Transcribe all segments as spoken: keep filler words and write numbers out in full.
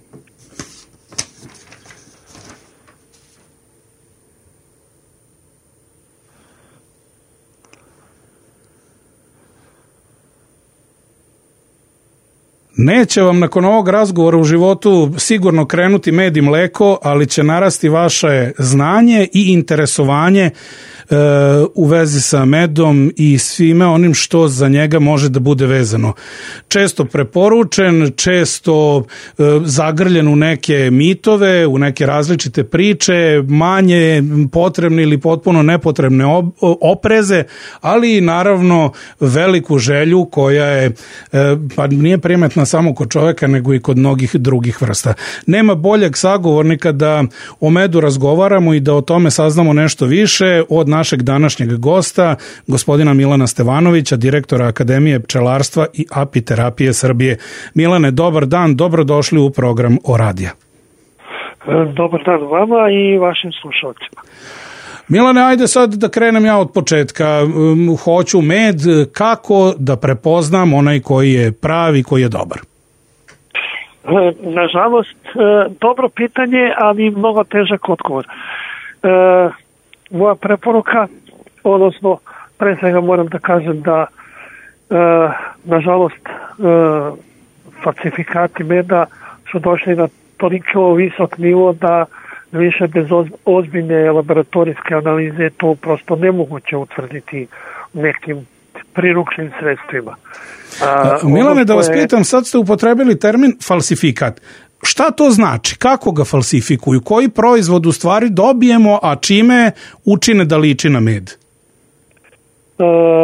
Neće vam nakon ovog razgovora u životu sigurno krenuti med i mleko, ali će narasti vaše znanje i interesovanje u vezi sa medom i svime onim što za njega može da bude vezano. Često preporučen, često zagrljen u neke mitove, u neke različite priče, manje potrebne ili potpuno nepotrebne opreze, ali i naravno veliku želju koja je, pa nije primetna samo kod čoveka, nego i kod mnogih drugih vrsta. Nema boljeg sagovornika da o medu razgovaramo i da o tome saznamo nešto više od našeg današnjeg gosta, gospodina Milana Stevanovića, direktora Akademije pčelarstva i apiterapije Srbije. Milane, dobar dan, dobrodošli u program O radija. Dobar dan vama i vašim slušalcima. Milane, ajde sad da krenem ja od početka. Hoću med, kako da prepoznam onaj koji je pravi, koji je dobar? Nažalost, dobro pitanje, ali mnogo težak odgovor. Moja preporuka, odnosno pre svega moram da kažem da nažalost falsifikati meda su došli na toliko visok nivo da više bez ozbiljne laboratorijske analize to prosto nemoguće utvrditi nekim priručnim sredstvima. A, Milane, da vas pitam, sad ste upotrebili termin falsifikat. Šta to znači? Kako ga falsifikuju? Koji proizvod u stvari dobijemo, a čime učine da liči na med? E,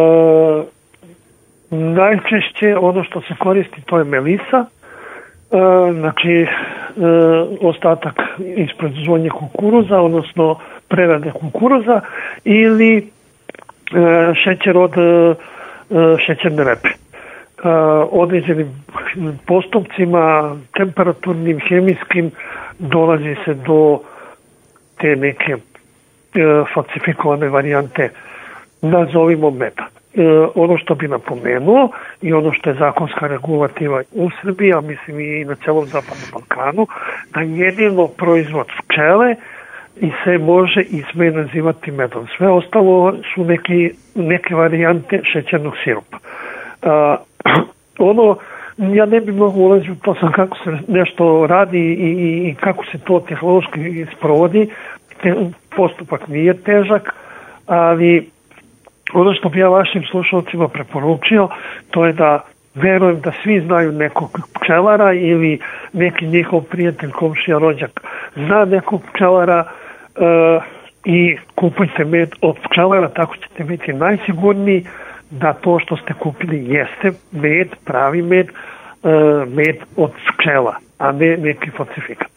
najčešće ono što se koristi to je melisa, e, znači e, ostatak iz proizvodnje kukuruza, odnosno prerade kukuruza ili e, šećer od e, šećerne repe. Uh, određenim postupcima, temperaturnim, hemijskim, dolazi se do te neke uh, falsifikovane varijante, nazovimo meda. Uh, ono što bi napomenuo i ono što je zakonska regulativa u Srbiji, a mislim i na celom Zapadnom Balkanu, da jedino proizvod pčele i se može i sme nazivati medom. Sve ostalo su neke, neke varijante šećernog sirupa. Uh, ono, ja ne bih mogu ulaziti u to sam kako se nešto radi i, i, i kako se to tehnološki sprovodi. Te, postupak nije težak, ali ono što bi ja vašim slušalcima preporučio, to je da verujem da svi znaju nekog pčelara ili neki njihov prijatelj, komšija, rođak zna nekog pčelara uh, i kupujte med od pčelara, tako ćete biti najsigurniji da to što ste kupili jeste med, pravi med, med od pčela, a ne neki falsifikat.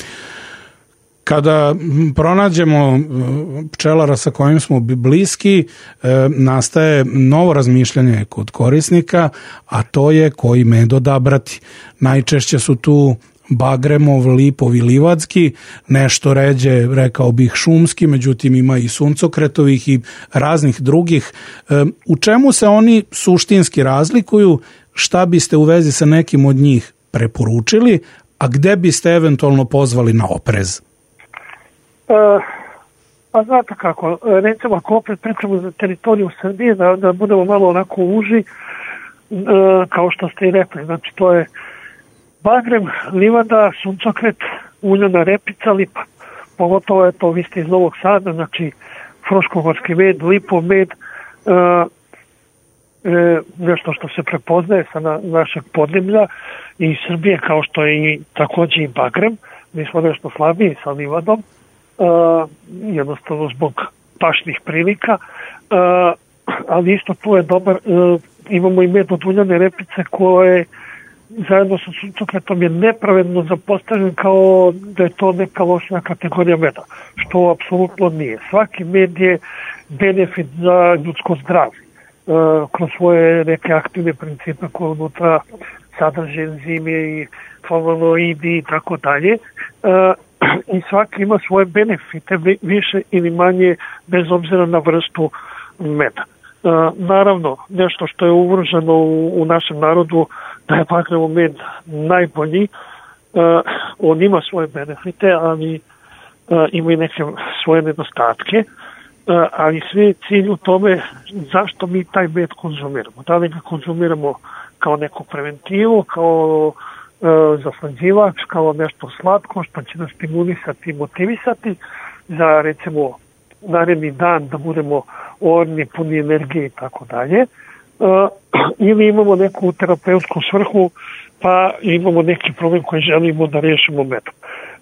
Kada pronađemo pčelara sa kojim smo bliski, nastaje novo razmišljanje kod korisnika, a to je koji med odabrati. Najčešće su tu bagremov, lipov i livadski, nešto ređe, rekao bih šumski, međutim ima i suncokretovih i raznih drugih. U čemu se oni suštinski razlikuju, šta biste u vezi sa nekim od njih preporučili, a gde biste eventualno pozvali na oprez? Uh, pa znate kako, recimo ako opet pričamo za teritoriju Srbije, da, da budemo malo onako uži, uh, kao što ste i rekli, znači to je bagrem, livada, suncokret, uljana repica, lipa. Pogotovo je to, vi ste iz Novog Sada, znači fruškogorski med, lipov med, e, e, nešto što se prepoznaje sa na, našeg podneblja i Srbije, kao što je i takođe i bagrem. Mi smo nešto slabiji sa livadom, e, jednostavno zbog pašnih prilika, e, ali isto tu je dobar, e, imamo i med od uljane repice koje zajedno sa suncokretom je nepravedno zapostavljen kao da je to neka loša kategorija meda, što apsolutno nije. Svaki med je benefit za ljudsko zdravlje, e, kroz svoje neke aktivne principe koje unutra sadrže enzime i flavonoidi i tako dalje. I svaki ima svoje benefite, više ili manje, bez obzira na vrstu meda. Uh, naravno, nešto što je uvrženo u, u našem narodu, da je bagremov med najbolji, on ima svoje benefite, ali ima i neke svoje nedostatke, ali sve je cilj u tome zašto mi taj med konzumiramo. Da li ga konzumiramo kao neku preventivu, kao zaslađivač, kao nešto slatko što će nas stimulisati i motivisati za, recimo, naredni dan da budemo orni, puni energije i tako dalje. Ili imamo neku terapeutsku svrhu, pa imamo neki problem koji želimo da rešimo medom.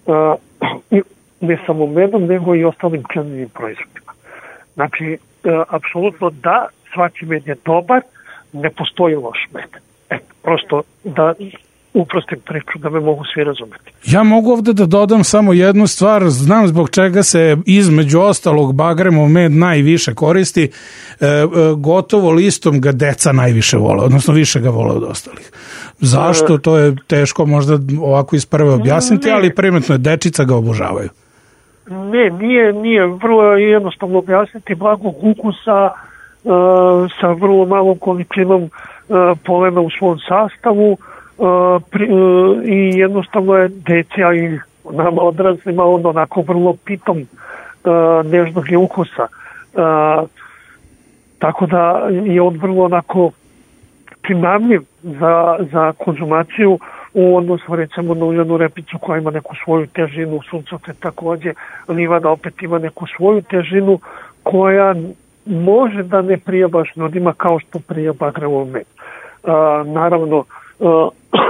Ne samo medom, nego i ostalim krvnim proizvodima. Znači, apsolutno da, svaki med je dobar, ne postoji loš med. E, prosto da uprostim priču da me mogu svi razumeti. Ja mogu ovde da dodam samo jednu stvar, znam zbog čega se između ostalog bagremov med najviše koristi, e, e, gotovo listom ga deca najviše vole, odnosno više ga vole od ostalih. Zašto? To je teško možda ovako iz prve objasniti, ne, ali primetno je, dečica ga obožavaju. Ne, nije, nije vrlo jednostavno objasniti, blagog ukusa, e, sa vrlo malom količinom e, polena u svom sastavu, Uh, pri, uh, i jednostavno je deci, a i nama odraslima on onako vrlo pitom uh, nežnog je ukusa. Uh, tako da je on vrlo onako primamljiv za, za konzumaciju u odnosu recimo na uljanu repicu koja ima neku svoju težinu, suncokret takođe, livada opet ima neku svoju težinu koja može da ne prija baš ljudima kao što prija bagremov med. Uh, naravno, Uh,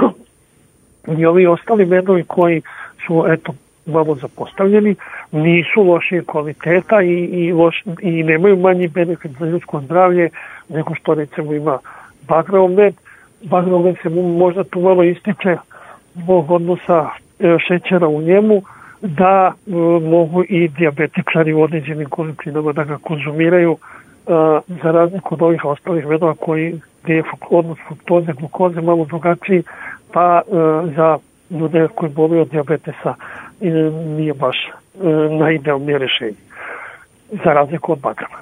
i ovi ostali medovi koji su eto malo zapostavljeni nisu lošije kvaliteta i, i, loš, i nemaju manji benefit za ljudsko zdravlje nego što recimo ima bagremov med. Bagremov med se možda tu malo ističe zbog odnosa šećera u njemu da uh, mogu i dijabetičari u određenim količinama da ga konzumiraju uh, za razliku od ovih ostalih medova koji gdje je odnos fruktoze, glukoze malo drugačiji, pa e, za ljude koji boluju od dijabetesa e, nije baš e, najidealnije rešenje, za razliku od bagrema.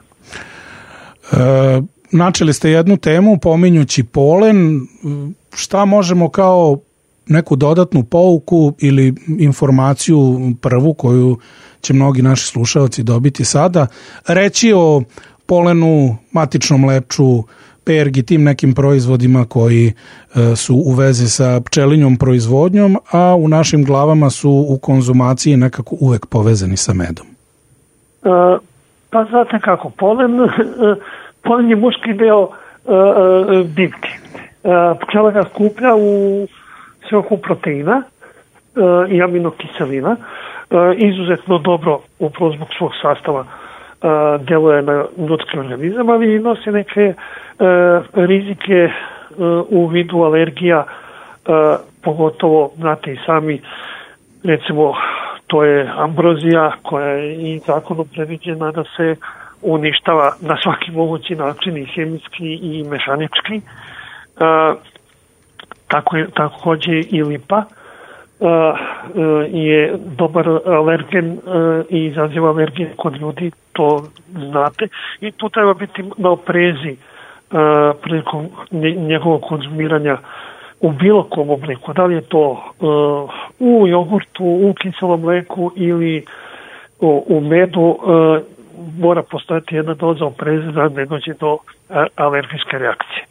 E, načeli ste jednu temu pominjući polen. Šta možemo kao neku dodatnu pouku ili informaciju prvu koju će mnogi naši slušalci dobiti sada reći o polenu, matičnom leču, pergi, tim nekim proizvodima koji e, su u vezi sa pčelinjom proizvodnjom, a u našim glavama su u konzumaciji nekako uvek povezani sa medom? E, pa znate kako, polen, polen je muški deo e, biljke. E, pčela ga skuplja u svrhu proteina e, i aminokiselina. E, izuzetno dobro upravo zbog svog sastava Uh, deluje na ljudski organizam, ali nosi neke uh, rizike uh, u vidu alergija, uh, pogotovo, znate i sami, recimo, to je ambrozija koja je i zakonom predviđena da se uništava na svaki mogući način i hemijski i mehanički. Uh, tako je takođe i lipa. Uh, uh, je dobar alergen uh, i izaziva alergije kod ljudi, to znate, i tu treba biti na oprezi uh, prilikom njegovog konzumiranja u bilo kom obliku, da li je to uh, u jogurtu, u kiselom mleku ili u, u medu, uh, mora postojati jedna doza opreza da ne dođe do uh, alergijske reakcije.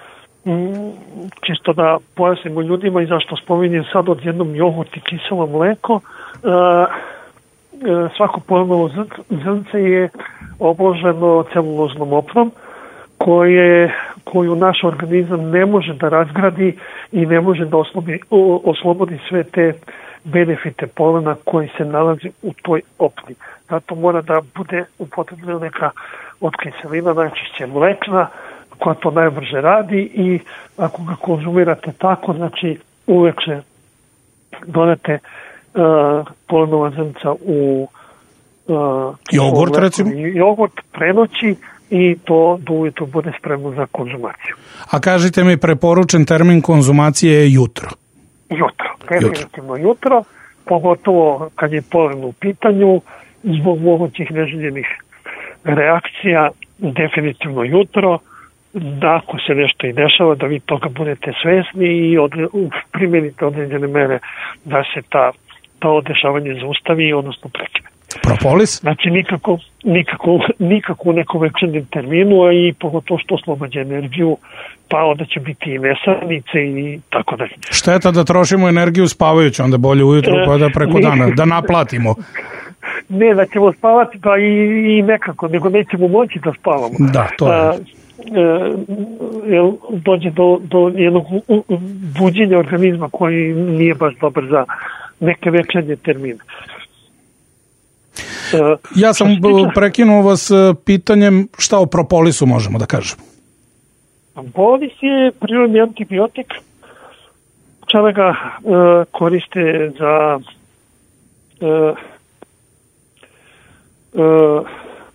Čisto da pojasnimo ljudima i zašto spominjem sad odjednom jogurt i kiselo mleko. Svako pojemnovo zrnce je obloženo celuloznom opnom koje, koju naš organizam ne može da razgradi i ne može da oslobodi, oslobodi sve te benefite polena koji se nalazi u toj opni. Zato mora da bude upotrebljena neka od kiselina, najčešće mlečna, koja to najbrže radi i ako ga konzumirate tako, znači uvek se dodate uh, polenova zrnca u uh, jogurt, recimo? Jogurt prenoći i to do ujutru bude spremno za konzumaciju. A kažite mi, preporučen termin konzumacije je jutro? Jutro, definitivno jutro, jutro pogotovo kad je polen u pitanju, zbog mogućih neželjenih reakcija, definitivno jutro. da ako se nešto i dešava, da vi toga budete svesni i od, primenite određene mere da se ta, to dešavanje zaustavi, odnosno prekine. Propolis? Znači nikako, nikako, nikako u nekom večernjem terminu, a i pogotovo što oslobađa energiju, pa onda će biti i nesanice i tako dalje. Šteta da trošimo energiju spavajući, onda bolje ujutru pa da preko dana, da naplatimo. Ne, da ćemo spavati pa i, i nekako, nego nećemo moći da spavamo. Da, to je. A, e, dođe do, do jednog buđenja organizma koji nije baš dobar za neke večernje termine. Ja sam prekinuo vas pitanjem šta o propolisu možemo da kažemo. Propolis je prirodni antibiotik. Pčele ga uh, koriste za uh, uh,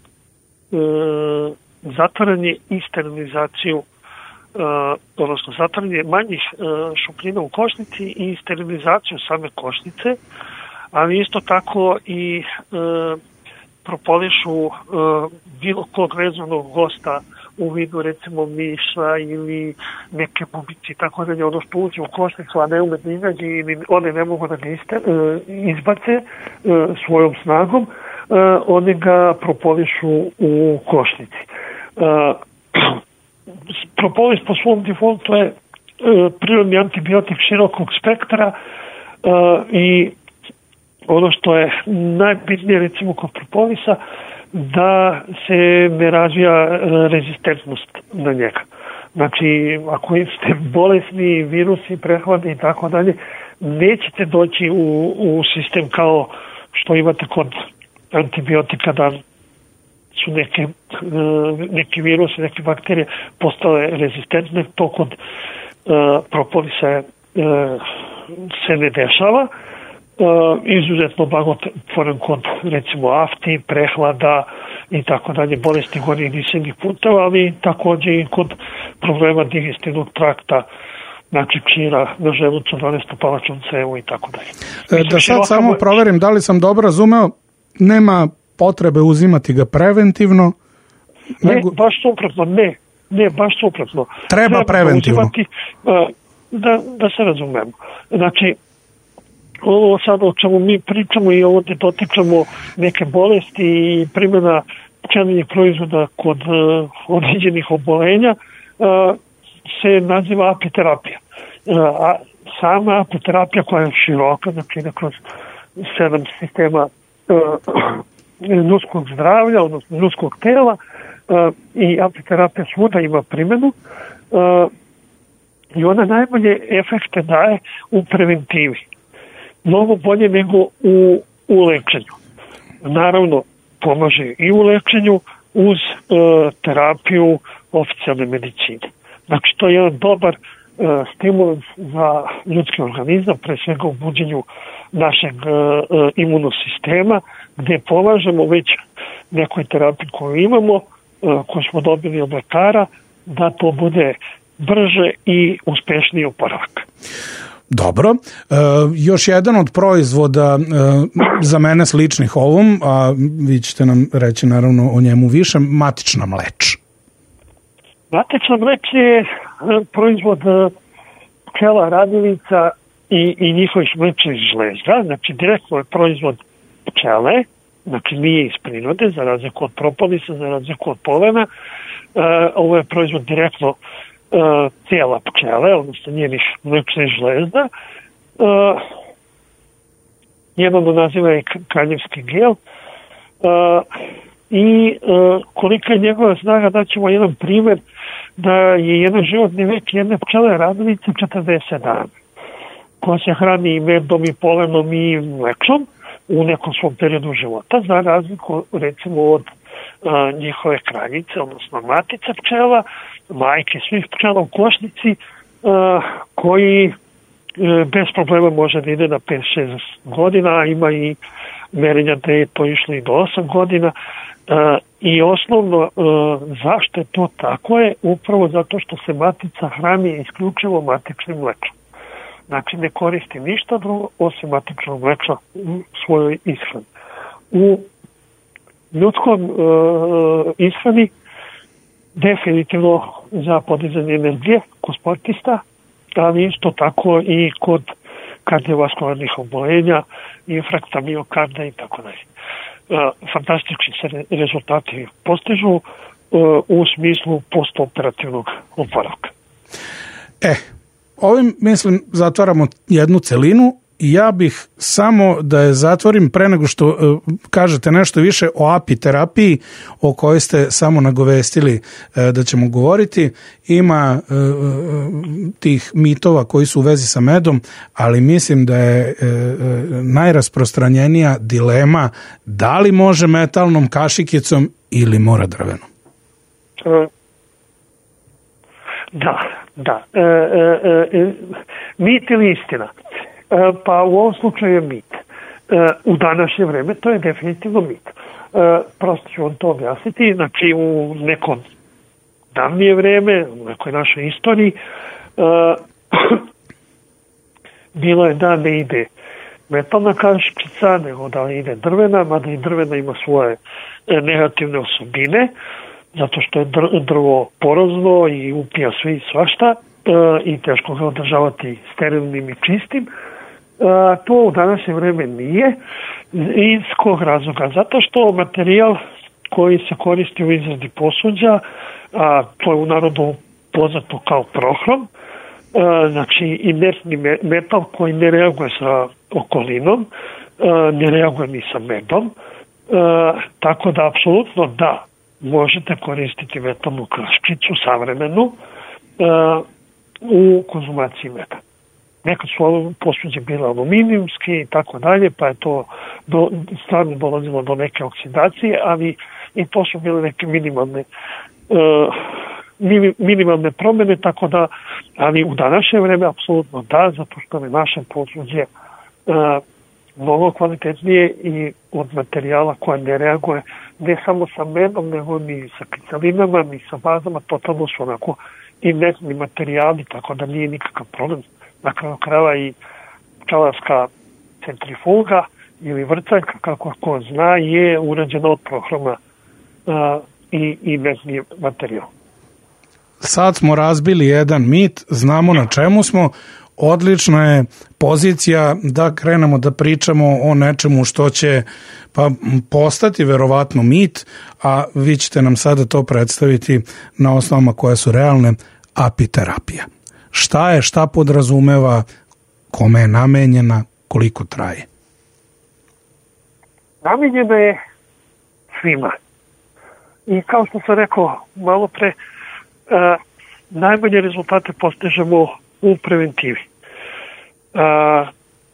uh, zatvaranje i sterilizaciju, uh, odnosno zatvaranje manjih uh, šupljina u košnici i sterilizaciju same košnice, ali isto tako i uh, propolišu uh, bilo kog vezanog gosta u vidu recimo miša ili neke bubice, tako da je ono što uđe u košnicu, a ne ume da izađe ili one ne mogu da ga iste, uh, izbace uh, svojom snagom, uh, one ga propolišu u košnici. Uh, propolis po svom defaultu je uh, prirodni antibiotik širokog spektra uh, i ono što je najbitnije recimo kod propolisa, da se ne razvija rezistentnost na njega. Znači, ako ste bolesni, virusi, prehladi i tako dalje, nećete doći u, u sistem kao što imate kod antibiotika, da su neke, neki virusi, neke bakterije postale rezistentne. To kod uh, propolisa uh, se ne dešava. Uh, izuzetno blagotvoran kod recimo afti, prehlada i tako dalje, bolesti gornjih disajnih puteva, ali takođe i kod problema digestivnog trakta, znači kćira na želucu, dvanestopalačnom cevu i tako dalje. E, da sad samo moj... proverim da li sam dobro razumeo, nema potrebe uzimati ga preventivno? Ne, nego... baš suprotno, ne, ne, baš suprotno. Treba, Treba preventivno. Uzimati, uh, da, da se razumemo. Znači, ovo sad o čemu mi pričamo i ovdje dotičemo neke bolesti i primjena pčelinjih proizvoda kod uh, određenih obolenja uh, se naziva apiterapija. Uh, a sama apiterapija koja je široka, znači kroz sedam sistema uh, ljudskog zdravlja, odnosno ljudskog tela, uh, i apiterapija svuda ima primjenu uh, i ona najbolje efekte daje u preventivi. Mnogo bolje nego u, u lečenju. Naravno, pomaže i u lečenju uz e, terapiju oficijalne medicine. Znači, to je jedan dobar e, stimulans za ljudski organizam, pre svega u buđenju našeg e, e, imunosistema, gde pomažemo već nekoj terapiji koju imamo, e, koju smo dobili od lekara, da to bude brže i uspešniji oporavak. Dobro, e, još jedan od proizvoda e, za mene sličnih ovom, a vi ćete nam reći naravno o njemu više, matična mleč. Matična mleč je proizvod pčela radilica i, i njihovih mlečnih žlezda, znači direktno je proizvod pčele, znači nije iz prirode, za razliku od propolisa, za razliku od polena, e, ovo je proizvod direktno Uh, cijela pčele, odnosno njenih mlečnih žlezda. Uh, jedan od naziva je kraljevski gel. Uh, I uh, kolika je njegova snaga, daćemo jedan primjer da je jedan životni vek jedne pčele radilice četrdeset dana, koja se hrani i medom i polenom i mlečom u nekom svom periodu života, za razliku recimo od uh, njihove kraljice, odnosno matica pčela, majke svih pčela u košnici, uh, koji uh, bez problema može da ide na pet šest godina, a ima i merenja da je to išlo i do osam godina. Uh, I osnovno, uh, zašto je to tako je upravo zato što se matica hrani isključivo matičnim mlečom. Znači ne koristi ništa drugo osim matičnog mleča u svojoj ishrani. U ljudskom uh, ishrani definitivno za podizanje energije kod sportista, ali isto tako i kod kardiovaskularnih oboljenja, infarkta miokarda i tako dalje. Fantastični se rezultati postižu u smislu postoperativnog oporavka. E, ovim, mislim, zatvaramo jednu celinu i ja bih samo da je zatvorim pre nego što uh, kažete nešto više o apiterapiji o kojoj ste samo nagovestili uh, da ćemo govoriti. Ima uh, tih mitova koji su u vezi sa medom, ali mislim da je uh, najrasprostranjenija dilema da li može metalnom kašikicom ili mora drvenom. Uh, da, da. E, e, e, mit ili istina? Pa u ovom slučaju je mit. U današnje vreme to je definitivno mit. Prosto ću vam to objasniti. Znači u nekom davnije vreme, u nekoj našoj istoriji, bilo je da ne ide metalna kaščica, nego da ide drvena, mada i drvena ima svoje negativne osobine, zato što je drvo porozno i upija sve i svašta i teško ga održavati sterilnim i čistim. To u današnje vreme nije. Iz kog razloga? Zato što materijal koji se koristi u izradi posuđa, a to je u narodu poznato kao prohrom, znači inertni metal koji ne reaguje sa okolinom, ne reaguje ni sa medom, tako da apsolutno da, možete koristiti metalnu kaščicu savremenu u konzumaciji meda. Nekad su posuđe bile aluminijumski i tako dalje, pa je to do, stvarno dolazilo do neke oksidacije, ali i to su bile neke minimalne uh, minimalne promjene, tako da, ali u današnje vreme apsolutno da, zato što je naše posuđe uh, mnogo kvalitetnije i od materijala koja ne reaguje ne samo sa medom, nego ni sa kiselinama, ni sa bazama, totalno su onako inertni materijali, tako da nije nikakav problem. Na kraju krajeva i pčelarska centrifuga ili vrcaljka, kako ko zna, je urađena od prohroma uh, i, i mezni materijal. Sad smo razbili jedan mit, znamo na čemu smo. Odlična je pozicija da krenemo da pričamo o nečemu što će pa postati verovatno mit, a vi ćete nam sada to predstaviti na osnovama koje su realne, apiterapija. Šta je, šta podrazumeva, kome je namenjena, koliko traje? Namenjena je svima. I kao što sam rekao malo pre, uh, najbolje rezultate postižemo u preventivi. Uh,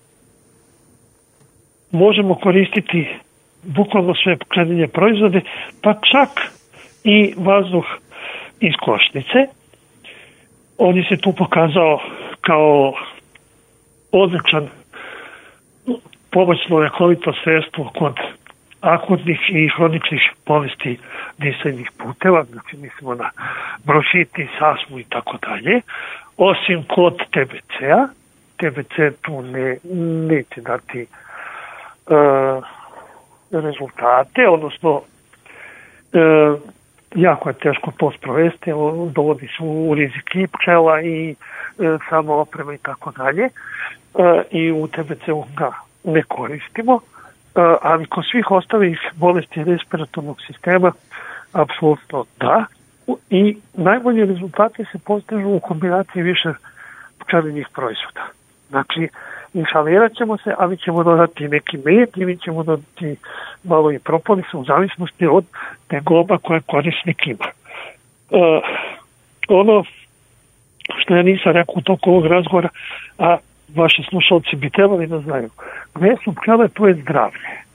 možemo koristiti bukvalno sve pokrenjenje proizvode, pa čak i vazduh iz košnice. On je se tu pokazao kao odličan pomoćno lekovito sredstvo kod akutnih i hroničnih bolesti disajnih puteva, znači mislimo na bronhitis, astmu i tako dalje, osim kod T B C-a. T B C tu ne, neće dati uh, rezultate, odnosno uh, jako je teško to sprovesti, dovodi se u rizik i pčela i e, samo oprema i tako dalje. E, I u T B C-u ga ne koristimo, e, ali kod svih ostalih bolesti respiratornog sistema apsolutno da. I najbolji rezultati se postižu u kombinaciji više pčelinjih proizvoda. Znači, inhalirat ćemo se, ali ćemo dodati neki med ili ćemo dodati malo i propolisa u zavisnosti od tegoba koje korisnik ima. E, ono što ja nisam rekao u toku ovog razgovora, a vaši slušalci bi trebali da znaju, gde su pčele, to je zdravlje. E,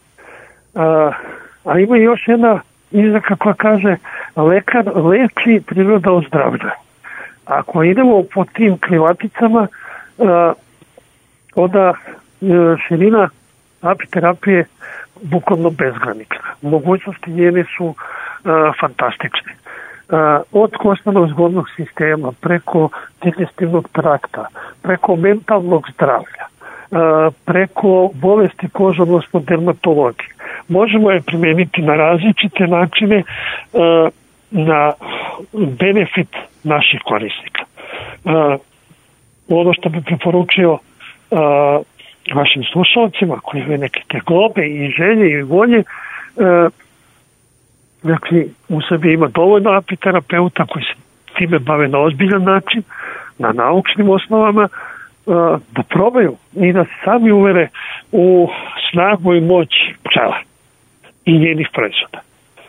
a ima još jedna izreka koja kaže lekar leči, priroda ozdravlja. Ako idemo po tim krilaticama, e, onda širina apiterapije bukvalno bezgranična. Mogućnosti njene su uh, fantastične. Uh, od koštanog zgodnog sistema, preko digestivnog trakta, preko mentalnog zdravlja, uh, preko bolesti kože, odnosno dermatologije. Možemo je primijeniti na različite načine, uh, na benefit naših korisnika. Uh, ono što bi preporučio uh, vašim slušalcima koji imaju neke tegobe i želje i volje, uh, dakle, u sebi ima dovoljno apiterapeuta koji se time bave na ozbiljan način, na naučnim osnovama, da probaju i da se sami uvere u snagu i moć pčela i njenih proizvoda.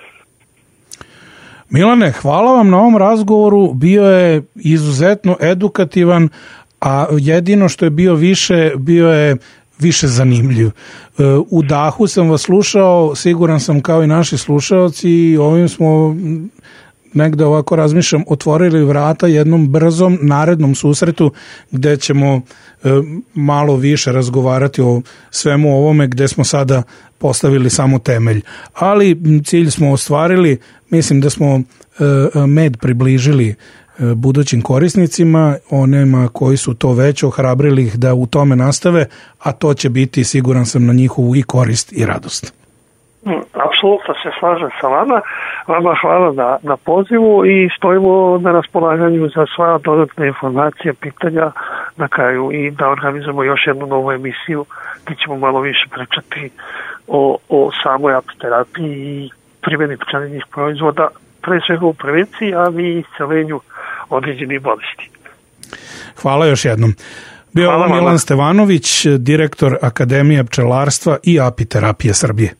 Milane, hvala vam na ovom razgovoru, bio je izuzetno edukativan, a jedino što je bio više, bio je više zanimljiv. U dahu sam vas slušao, siguran sam kao i naši slušaoci, i ovim smo, negde ovako razmišljam, otvorili vrata jednom brzom narednom susretu gde ćemo e, malo više razgovarati o svemu ovome gde smo sada postavili samo temelj. Ali cilj smo ostvarili, mislim da smo e, med približili e, budućim korisnicima, onima koji su to već ohrabrili ih da u tome nastave, a to će biti, siguran sam, na njihovu i korist i radost. Apsolutno se slažem sa vama. Vama hvala na, na pozivu i stojimo na raspolaganju za sva dodatne informacije, pitanja na kraju i da organizujemo još jednu novu emisiju gdje ćemo malo više pričati o, o samoj apiterapiji i primjeni pčelinjih proizvoda, pre svega u prevenciji, ali i isceljenju određenih bolesti. Hvala još jednom. Bio je Milan Stevanović, direktor Akademije pčelarstva i apiterapije Srbije.